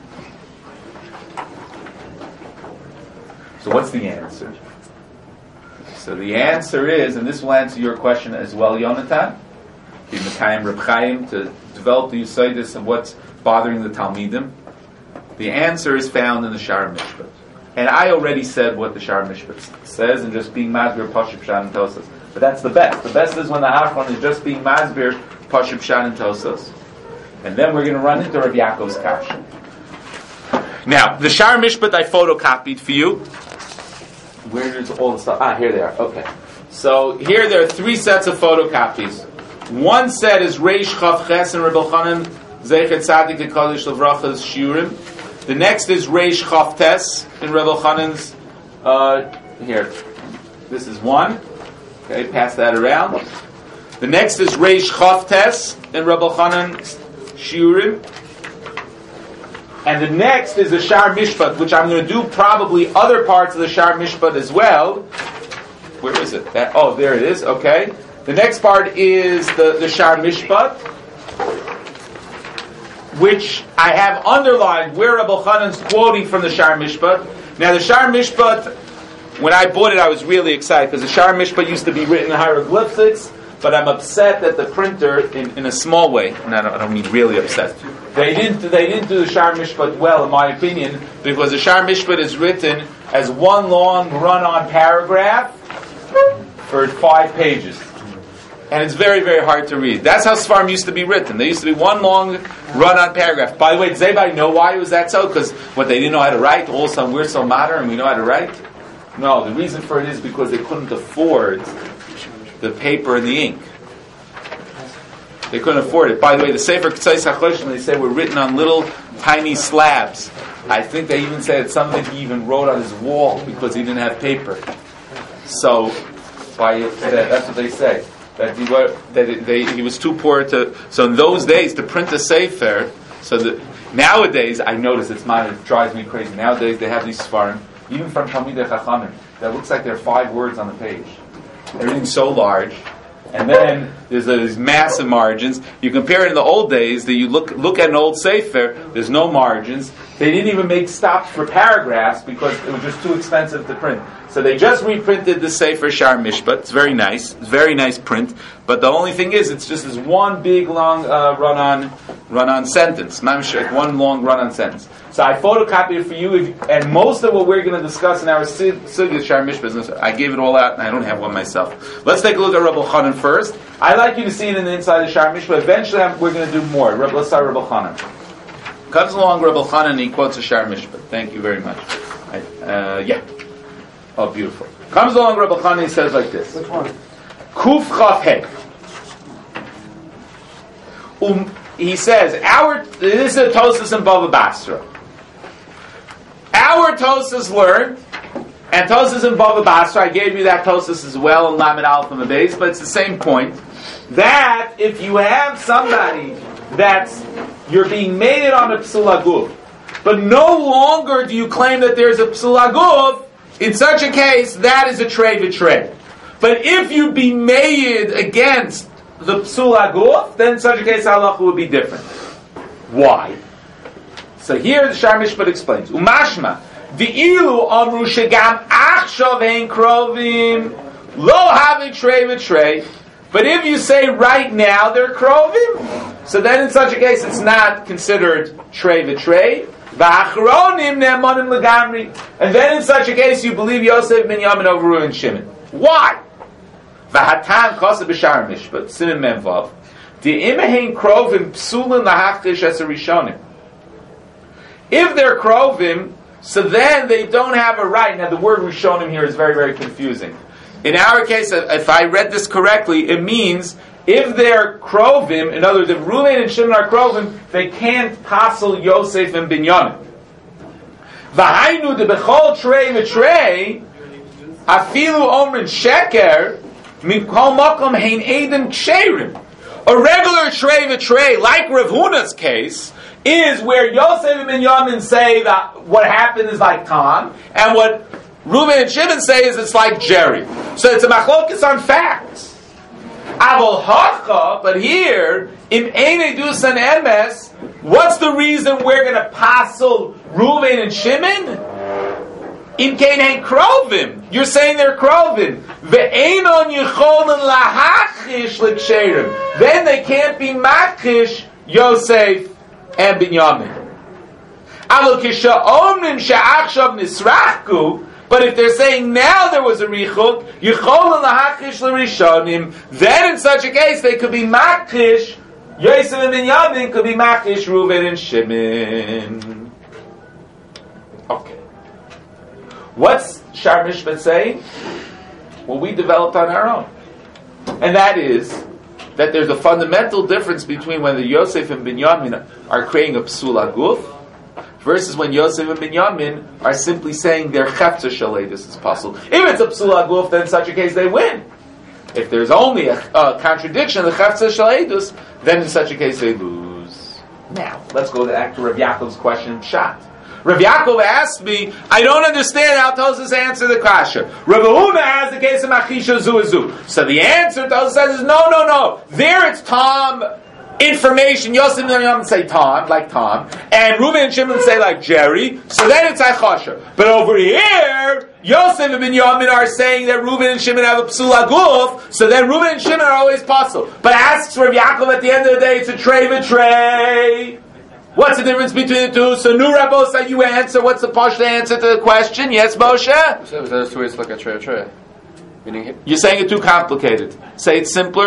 So what's the answer? So the answer is, and this will answer your question as well, Yonatan, the Mekayim Reb Chaim, to develop the Yusaidis of what's bothering the Talmidim. The answer is found in the Shar Mishpat. And I already said what the Shar Mishpat says, and just being Masbir, Pashib, Shan, and Tosas. But that's the best. The best is when the Hachron is just being Masbir, Pashib, Shan, and Tosas. And then we're going to run into Rav Yaakov's Kasha. Now, the Shar Mishpat I photocopied for you. Where is all the stuff? Here they are. Okay. So here there are 3 sets of photocopies. One set is Reish Chav Ches and Reb Elchanan Zeichet Tzadik HaKadosh Levracha's Shiurim. The next is Reish Chav Tes in Reb Elchanan's. Here, this is one. Okay, pass that around. The next is Reish Chav Tes in Reb Elchanan's Shiurim. And the next is the Shar Mishpat, which I'm going to do probably other parts of the Shar Mishpat as well. Where is it? There it is. Okay. The next part is the Shar Mishpat, which I have underlined where Rabbi Chanan's quoting from the Shar Mishpat. Now the Shar Mishpat, when I bought it, I was really excited because the Shar Mishpat used to be written in hieroglyphics, but I'm upset that the printer, in a small way, and I don't mean really upset, they didn't do the Shar Mishpat well, in my opinion, because the Shar Mishpat is written as one long run-on paragraph for 5 pages. and it's very, very hard to read. That's how Sfarim used to be written. There used to be one long run-on paragraph. By the way, does anybody know why it was that so? Because what, they didn't know how to write? All of a sudden we're so modern and we know how to write? No, the reason for it is because they couldn't afford the paper and the ink. They couldn't afford it. By the way, the Sefer K'tzais HaChoshim, they say, were written on little tiny slabs. I think they even say that something he even wrote on his wall because he didn't have paper. So, that's what they say. That he was too poor to. So in those days, to print a sefer. Nowadays, I notice it drives me crazy. Nowadays, they have these Sfarim, even from Talmidei Chachamim, that looks like there are 5 words on the page. Everything's so large, and then there's these massive margins. You compare it in the old days that you look at an old sefer. There's no margins. They didn't even make stops for paragraphs because it was just too expensive to print. So they just reprinted the Sefer Shar Mishpat. It's very nice. It's very nice print. But the only thing is, it's just this one big long run-on sentence. One long run-on sentence. So I photocopied it for you, and most of what we're going to discuss in our Sugya Shar Mishpat, I gave it all out, and I don't have one myself. Let's take a look at Rabbi Chanan first. I'd like you to see it in the inside of Shar Mishpat. Eventually, we're going to do more. Let's start Rabbi Chanan. Comes along Rabbi Chanan and he quotes a Shar Mishpat. Thank you very much. Oh, beautiful. Comes along Rabbi Chanan and he says like this. Which one? Kuf Chaf Hey. He says, this is a Tosas in Bava Basra. Our Tosas learned, and Tosas in Bava Basra, I gave you that Tosas as well in Lamed Aleph and the base, but it's the same point, that if you have somebody you're being made on a Psul Aguf, but no longer do you claim that there's a Psul Aguf, in such a case, that is a Trei V'Trei. But if you be made against the Psul Aguf, then in such a case, halacha would be different. Why? So here the Shar Mishpat explains. Umashma, V'ilu amru shegam achshav ein krovim, lo have Trei V'Trei. But if you say right now they're krovim, so then in such a case it's not considered Trei V'Trei. V'achronim ne'emanim legamri. And then in such a case you believe Yosef, Binyamin, over Reuven and Shimon. Why? V'hatan kosa b'shar mishpat, simin memvav, di'imehein krovim psulin lahachdish as a rishonim. If they're krovim, so then they don't have a right. Now the word rishonim here is very, very confusing. In our case, if I read this correctly, it means if they're krovim, in other words, if Reuven and Shimon are krovim, they can't passel Yosef and Binyamin. V'hainu de bechol trei v'trei, afilu omrin sheker, mikol makom hein edim ksherim. A regular trei v'trei, like Rav Huna's case, is where Yosef and Binyamin say that what happened is like Tom, and what Reuven and Shimon say is it's like Jerry. So it's a machlokas on facts. Avol hacha, but here, im ein edus and emes, what's the reason we're going to passel Reuven and Shimon? Im kein ein krovim. You're saying they're krovim. Ve'enon yicholen lahachish l'ksherim. Then they can't be machish Yosef and Binyamin. Avol kisha omrim she'achshav nisrachku. But if they're saying now there was a richuk, yichol lahachish l'rishonim, then in such a case they could be machish, Yosef and Binyamin could be machish Reuven and Shimon. Okay. What's Shar Mishpat saying? Well, we developed on our own. And that is that there's a fundamental difference between when the Yosef and Binyamin are creating a psul aguf, versus when Yosef and Binyamin are simply saying their chefza shalei, this is possible. If it's a psul aguf, then in such a case they win. If there's only a contradiction, the chefza shaleidus, then in such a case they lose. Now, let's go back to Rav Yaakov's question, Pshat. Rav Yaakov asked me, I don't understand how Tosas answer the kasha. Rav Huna has the case of Machisha Zuazu. So the answer Tosas says is no. There it's Tom information. Yosef and Binyamin say Tom, like Tom, and Reuven and Shimon say like Jerry. So then it's Achasha. But over here, Yosef and Binyamin are saying that Reuven and Shimon have a psul aguf. So then Reuven and Shimon are always possible. But asks Rav Yaakov at the end of the day, it's a trei v'trei. What's the difference between the two? So, Nu Rabosa, you answer. What's the Pashta answer to the question? Yes, Moshe? So there's two ways to look at trei v'trei. Meaning, you're saying it too complicated. Say it simpler.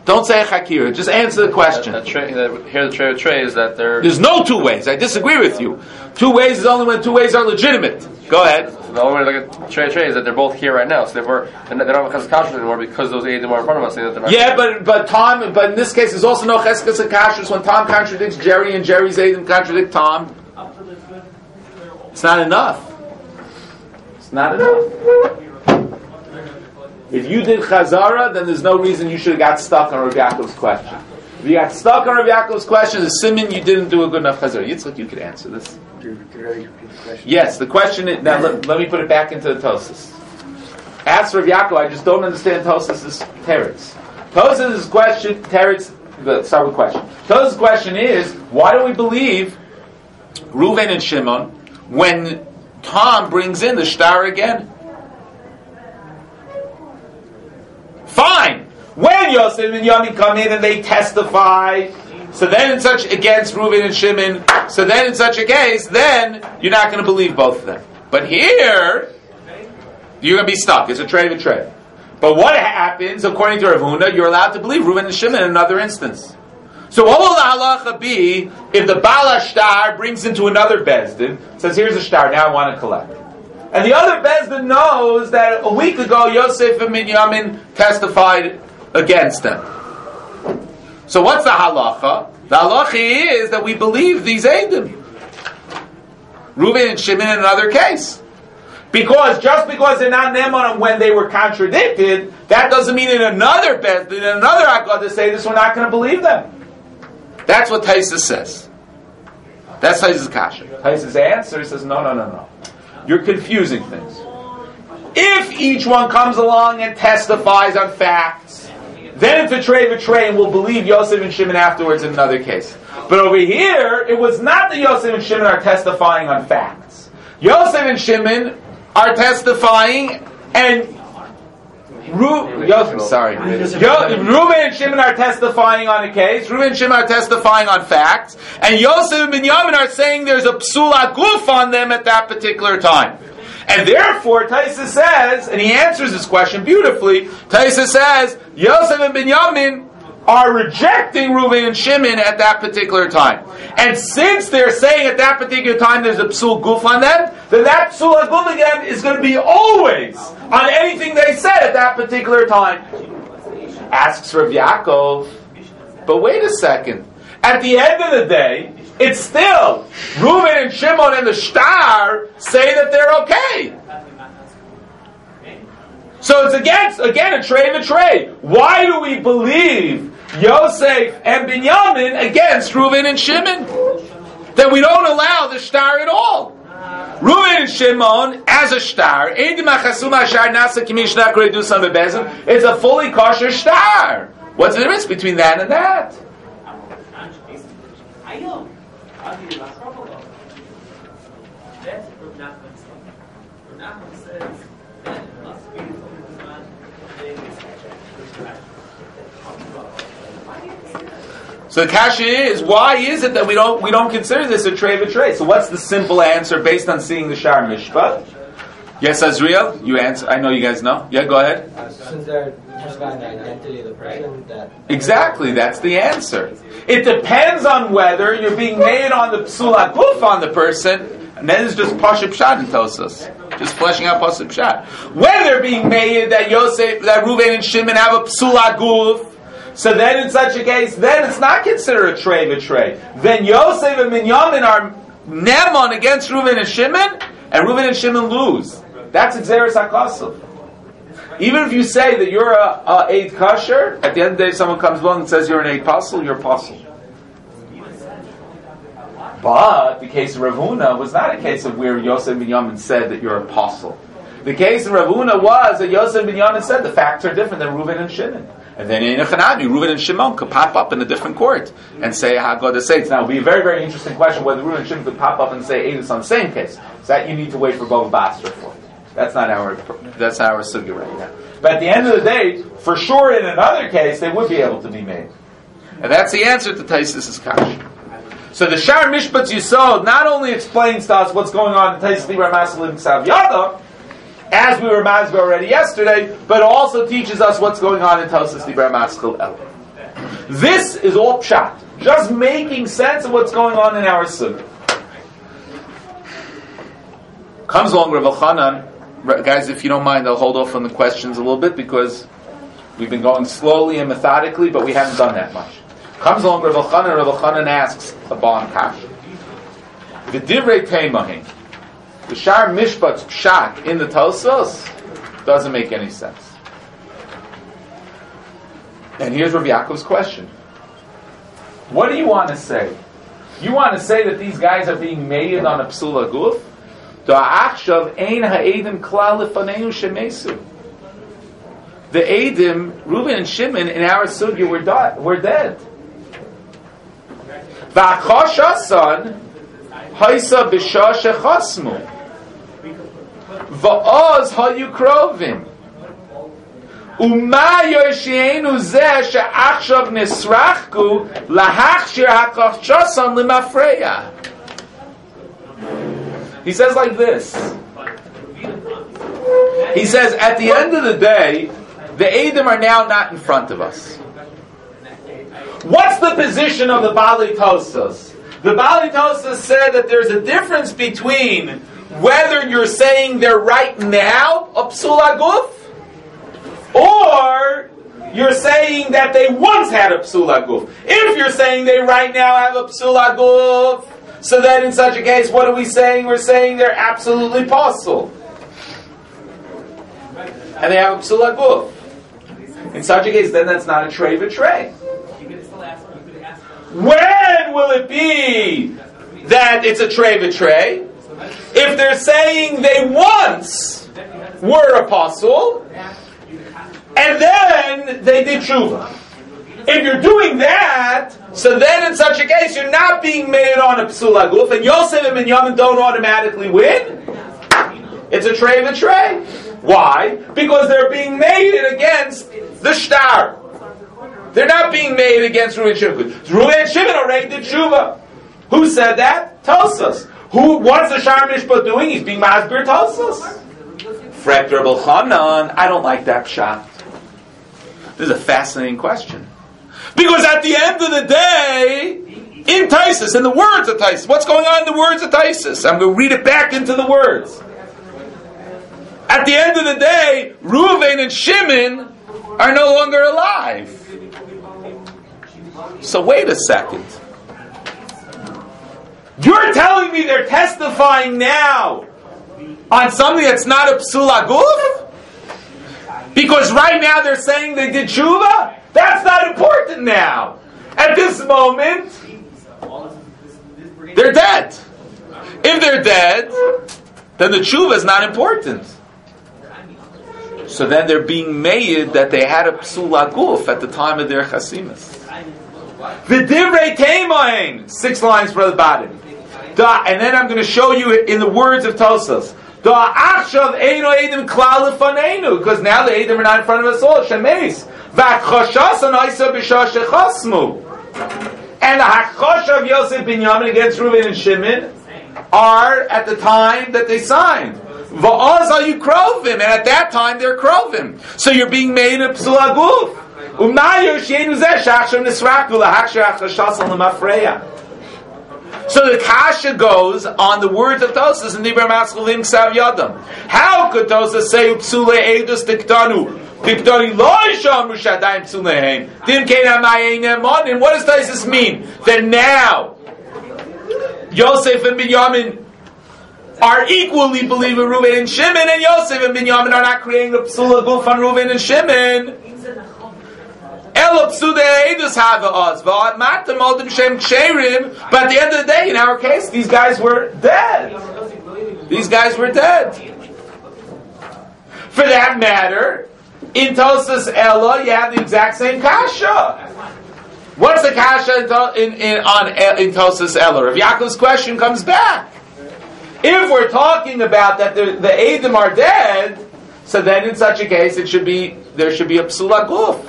Don't say a chakira. Just answer the question. Here the tray of tray is that There's no two ways. I disagree with you. Two ways is only when two ways are legitimate. Go ahead. The only way to look at tray of tray is that they're both here right now. So they don't have a cheskas anymore because those Eidim are in front of us. Saying that they're not. Yeah, but in this case, there's also no cheskas kashrus when Tom contradicts Jerry and Jerry's Eidim contradict Tom. It's not enough. It's not enough. If you did Chazara, then there's no reason you should have got stuck on Rav Yaakov's question. If you got stuck on Rav Yaakov's question, the Siman, you didn't do a good enough Chazara. Yitzchak, you could answer this. Yes, the question is, now let me put it back into the Tosas. Ask Rav Yaakov, I just don't understand Tosas' teretz. Tosas' question, teretz, let's start with question. Tosas' question is, why do we believe Reuven and Shimon when Tom brings in the shtar again? Fine. When Yosef and Yamin come in and they testify, so then in such against Reuven and Shimon, so then in such a case, then you're not going to believe both of them. But here, you're going to be stuck. It's a trade of trade. But what happens, according to Rav Huna, you're allowed to believe Reuven and Shimon in another instance. So what will the halacha be if the Baal Shtar brings into another Bezdin, says, here's a shtar, now I want to collect. And the other Bezdin knows that a week ago Yosef and Binyamin testified against them. So what's the halacha? The halacha is that we believe these Eidim. Reuven and Shimon in another case. Because just because they're not Ne'eman when they were contradicted, that doesn't mean in another Bezdin, in another Haggadah say this, we're not going to believe them. That's what Taisus says. That's Taisus' kasha. Taisus' answer says, no. You're confusing things. If each one comes along and testifies on facts, then it's a tray, and we'll believe Yosef and Shimon afterwards in another case. But over here, it was not that Yosef and Shimon are testifying on facts. Yosef and Shimon are testifying, and Reuven and Shimon are testifying on a case. Reuven and Shimon are testifying on facts, and Yosef and Binyamin are saying there's a psula guf on them at that particular time. And therefore, Taisa says, and he answers this question beautifully. Taisa says Yosef and Binyamin are rejecting Reuven and Shimon at that particular time. And since they're saying at that particular time there's a psul guf on them, then that psul guf again is going to be always on anything they said at that particular time. Asks Rav Yaakov, but wait a second. At the end of the day, it's still Reuven and Shimon and the shtar say that they're okay. So it's again a trade. Why do we believe Yosef and Binyamin against Reuven and Shimon? That we don't allow the shtar at all. Reuven and Shimon as a shtar, it's a fully kosher shtar. What's the difference between that and that? So the kasha is, why is it that we don't consider this a trey? So what's the simple answer based on seeing the Shar Mishpat? Yes, Azriel, you answer. I know you guys know. Yeah, go ahead. Since they're testifying the identity of the person, that exactly, that's the answer. It depends on whether you're being made on the psula guf on the person, and then it's just pashut pshat in Tosas, just fleshing out pashut pshat. When they're being made that Reuven and Shimon have a psula guf, so then in such a case, then it's not considered a trey. Then Yosef and Binyamin are Ne'eman against Reuven and Shimon, and Reuven and Shimon lose. That's Xeris HaKasav. Even if you say that you're a Eid Kasher, at the end of the day, if someone comes along and says you're an Eid Pasul, you're a Pasul. But the case of Rav Huna was not a case of where Yosef and Binyamin said that you're a Pasul. The case of Rav Huna was that Yosef and Binyamin said the facts are different than Reuven and Shimon. And then in Echanami, Reuven and Shimon could pop up in a different court and say Haggadah Seitz. Now it would be a very, very interesting question whether Reuven and Shimon could pop up and say Eidus on the same case. So that you need to wait for Bava Basra for. That's not our sugya right now. But at the end of the day, for sure in another case, they would be able to be made. And that's the answer to Taisus' kasha. So the Shar Mishpat Yisod not only explains to us what's going on in Taisus Libra Masalim Ksav Yada, as we were mazber already yesterday, but also teaches us what's going on in Tosas Dibra Maskil El. This is all pshat. Just making sense of what's going on in our sunnah. Comes along Rav Elchanan. Guys, if you don't mind, I'll hold off on the questions a little bit because we've been going slowly and methodically, but we haven't done that much. Comes along Rav Elchanan. Rav Elchanan asks a Baal Kash. V'divrei teimahin. The Shar Mishpat's pshat in the Tosfos doesn't make any sense. And here's Rav Yaakov's question. What do you want to say? You want to say that these guys are being made on a psula guf? The Eidim, Reuben and Shimon in our sugya were dead. Va'achoshasan haisa b'shah shechasmu va'oz hayu krovim Uma yoshienu zeh she'achshav nisrachku lahachshir hakachchasan limafreya. He says like this. He says, at the end of the day, the Eidim are now not in front of us. What's the position of the Baalei Tosfos? The Baalei Tosfos said that there's a difference between whether you're saying they're right now, a psula guf, or you're saying that they once had a psula guf. If you're saying they right now have a psula guf, so then in such a case, what are we saying? We're saying they're absolutely possible. And they have a psula guf. In such a case, then that's not a trey v'trey. When will it be that it's a trey v'trey? If they're saying they once were apostle, and then they did tshuva. If you're doing that, so then in such a case, you're not being made on a psula guf, and Yosef and Binyamin don't automatically win. It's a trey v'trey. Why? Because they're being made against the shtar. They're not being made against Reuven and Shimon. Reuven and Shimon already did tshuva. Who said that? Tosfos. What's the Shar Mishpat doing? He's being masbir Tosfos. Fret Rav Elchanan, I don't like that pshat. This is a fascinating question. Because at the end of the day, in Taisus, in the words of Taisus, what's going on in the words of Taisus? I'm going to read it back into the words. At the end of the day, Reuven and Shimon are no longer alive. So wait a second. You're telling me they're testifying now on something that's not a psula guf? Because right now they're saying they did tshuva? That's not important now. At this moment, they're dead. If they're dead, then the tshuva is not important. So then they're being made that they had a psula guf at the time of their chasimas. V'divrei teimahin, 6 lines from the bottom. And then I'm going to show you in the words of Tosfos. Because now the Eidim are not in front of us all. Shemeis. And the Hakchosh of Yosef Binyamin against Reuven and Shimon are at the time that they signed. Va'az are you krovim, and at that time they're krovim. So you're being made a psula guf. So the kasha goes on the words of Tosfos in Dibur Maskulim Ksav Yadam. How could Tosfos say psule edus diktanu? Diktani lo yisham rushadayim psulehem. Dim keina mayeinem monin. What does Tosfos mean? That now Yosef and Binyamin are equally believing Reuven and Shimon, and Yosef and Binyamin are not creating a psula guf on Reuven and Shimon. But at the end of the day, in our case, these guys were dead. These guys were dead. For that matter, in Tosfos Ella, you have the exact same kasha. What's the kasha in Tosfos Ella? Rav Yaakov's question comes back. If we're talking about that the Eidim are dead, so then in such a case, there should be a psula guf.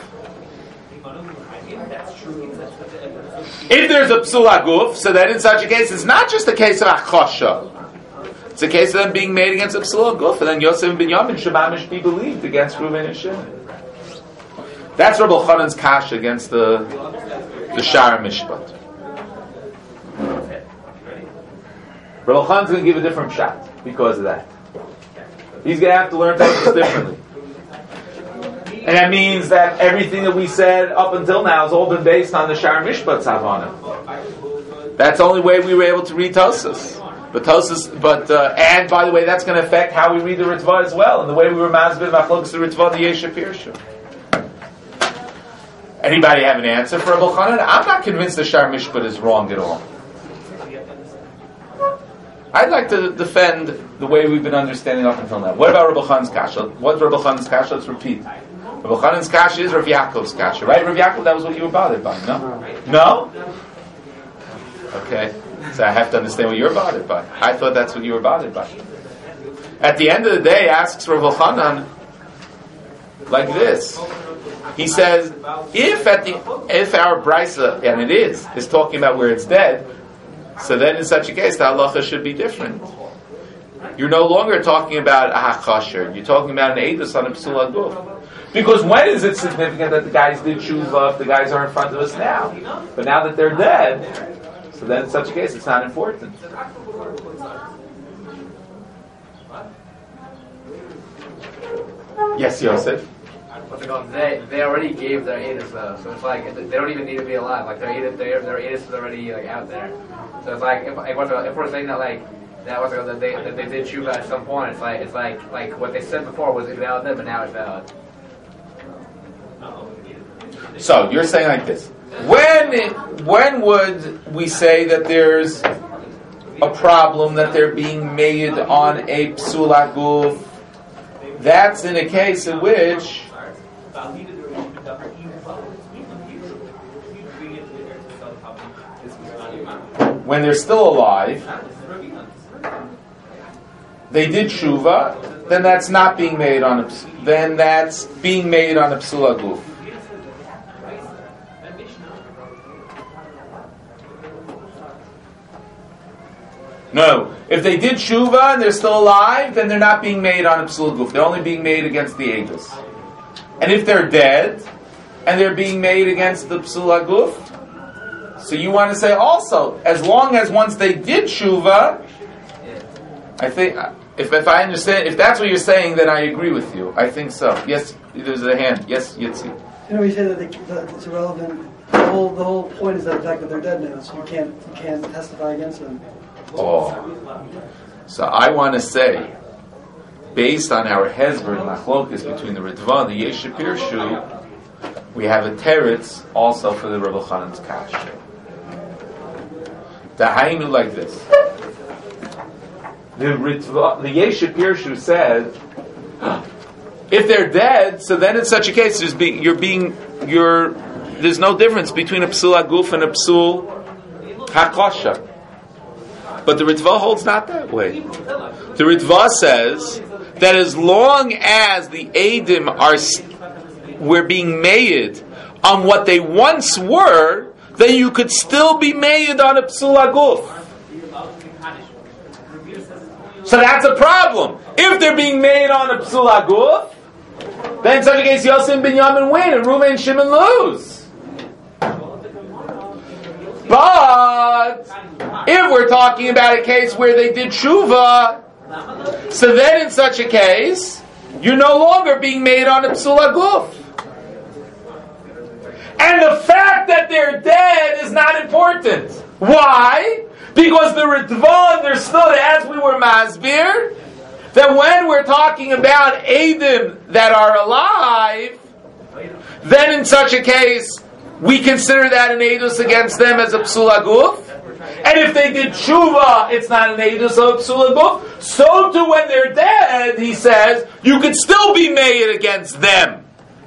If there's a psula guf, so then in such a case, it's not just a case of achosha. It's a case of them being made against a psula guf, and then Yosef and Binyamin should be believed against Reuven and Shimon. That's Rabbi Chanan's kasha against the Shara Mishpat. Rabbi Chanan's going to give a different shot because of that. He's going to have to learn things differently. And that means that everything that we said up until now has all been based on the Shara Mishpat Savana. That's the only way we were able to read Tosas. And by the way, that's going to affect how we read the Ritva as well, and the way we were Mazbid Machlokes the Ritva, the Yesha Pirshu. Anybody have an answer for Rabbi Chanan? I'm not convinced the Shara Mishpat is wrong at all. I'd like to defend the way we've been understanding up until now. What about Rabbi Chanan's kasha? What's Rabbi Chanan's kasha? Let's repeat. Rabbi Chanan's kasha is Rav Yaakov's kasha, right? Rav Yaakov, that was what you were bothered by, no? No? Okay. So I have to understand what you're bothered by. I thought that's what you were bothered by. At the end of the day, asks Rav Chanan like this. He says, if our brisa, and it is talking about where it's dead, so then in such a case, the halacha should be different. You're no longer talking about a hachasher. You're talking about an eidus on a psula guf. Because when is it significant that the guys did tshuva if the guys are in front of us now? But now that they're dead, so then in such a case, it's not important. Yes, Yosef? They already gave their edus though, so it's like they don't even need to be alive. Like their edus is already like out there. So it's like if we're saying that that they did tshuva at some point, it's like what they said before was invalid then, but now it's valid. So you're saying like this: when would we say that there's a problem that they're being made on a psula guf? That's in a case in which when they're still alive, they did tshuva, then that's not being made on a, then that's being made on a psula guf. No, if they did tshuva and they're still alive, then they're not being made on a psula guf. They're only being made against the edus. And if they're dead and they're being made against the psula guf, so you want to say also, as long as once they did tshuva, I think, if I understand, if that's what you're saying, then I agree with you. I think so. Yes, there's a hand. Yes, Yitzi. You know, you say that it's irrelevant. The whole point is the fact that they're dead now, so you can't testify against them. Oh, so I want to say, based on our hezber and machlokes between the Ritva and the Yesha Pirshu, we have a teretz also for the Rabbi Chanan's kasha. The Hainu like this. The Yesha Pirshu said, if they're dead, so then in such a case, there's no difference between a psula guf and a psul hakosha. But the Ritva holds not that way. The Ritva says that as long as the Eidim were being made on what they once were, then you could still be made on a psula guf. So that's a problem. If they're being made on a psula guf, then in such a case Yosef and Binyamin win and Reuven and Shimon lose. But if we're talking about a case where they did tshuva, so then in such a case, you're no longer being made on a psula guf. And the fact that they're dead is not important. Why? Because the Ritva understood, as we were masbir, that when we're talking about Eidim that are alive, then in such a case, we consider that an edus against them as a psula guf. And if they did tshuva, it's not an edus of a psula guf. So too when they're dead, he says, you could still be made against them.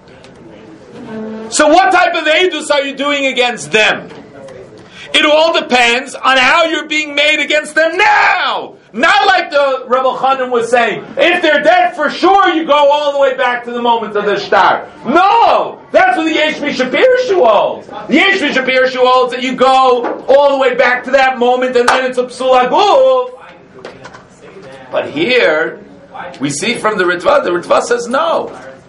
So what type of edus are you doing against them? It all depends on how you're being made against them now. Not like the Rebbe Chanan was saying, if they're dead for sure, you go all the way back to the moment of the shtar. No! That's what the Yesh Mishapirshu holds. The Yesh Mishapirshu holds that you go all the way back to that moment and then it's a psula guf. But here, we see from the Ritva says no.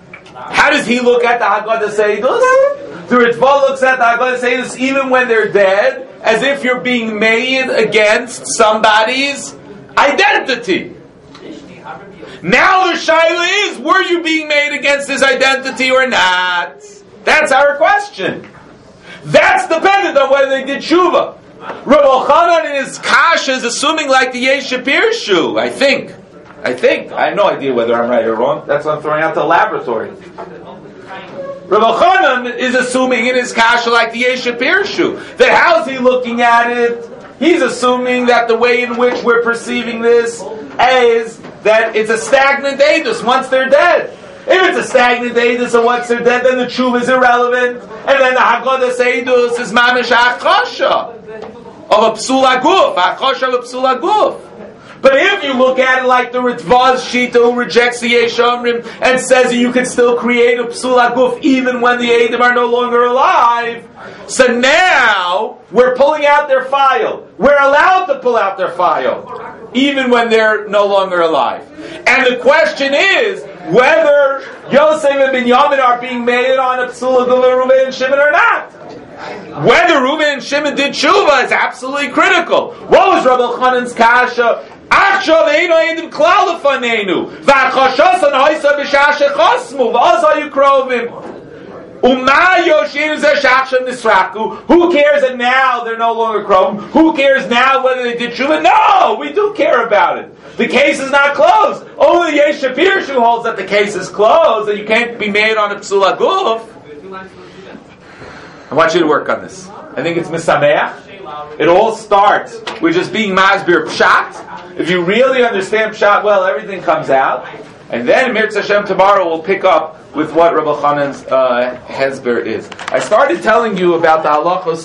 How does he look at the Haggadah Seidus? The Ritva looks at the Haggadah Seidus even when they're dead, as if you're being made against somebody's identity. Now the shaila is, were you being made against his identity or not? That's our question. That's dependent on whether they did tshuva. Rav Elchanan in his kasha is assuming like the Yesh Shapir shoe, I think. I have no idea whether I'm right or wrong. That's what I'm throwing out the laboratory. Rav Elchanan is assuming in his kasha like the Yesh Shapir shoe. That how's he looking at it? He's assuming that the way in which we're perceiving this is that it's a stagnant edus once they're dead. If it's a stagnant edus and once they're dead, then the tshuva is irrelevant, and then the Haggadah Seidus is mamish achasha of a psula guf, achasha of a psula guf. But if you look at it like the Ritva's Shita who rejects the Yesh Omrim and says that you can still create a psula guf even when the Eidim are no longer alive, so now we're pulling out their file. We're allowed to pull out their file even when they're no longer alive. And the question is whether Yosef and Binyamin are being made on a psula guf of Reuven and Shimon or not. Whether Reuven and Shimon did tshuva is absolutely critical. What was Rav Elchanan's kasha? Achshav eino edim klal lefanenu, v'achashos an hoisa b'shah shechosmu, v'oz hayu krovim. Who cares that now they're no longer krovim? Who cares now whether they did tshuva? No, we do care about it. The case is not closed. Only Yesh Shapir who holds that the case is closed, that you can't be made on a psula guf. I want you to work on this. I think it's misameach. It all starts with just being masbir pshat. If you really understand pshat well, everything comes out. And then Mirz Hashem tomorrow we'll pick up with what Rav Elchanan's hesber is. I started telling you about the halachos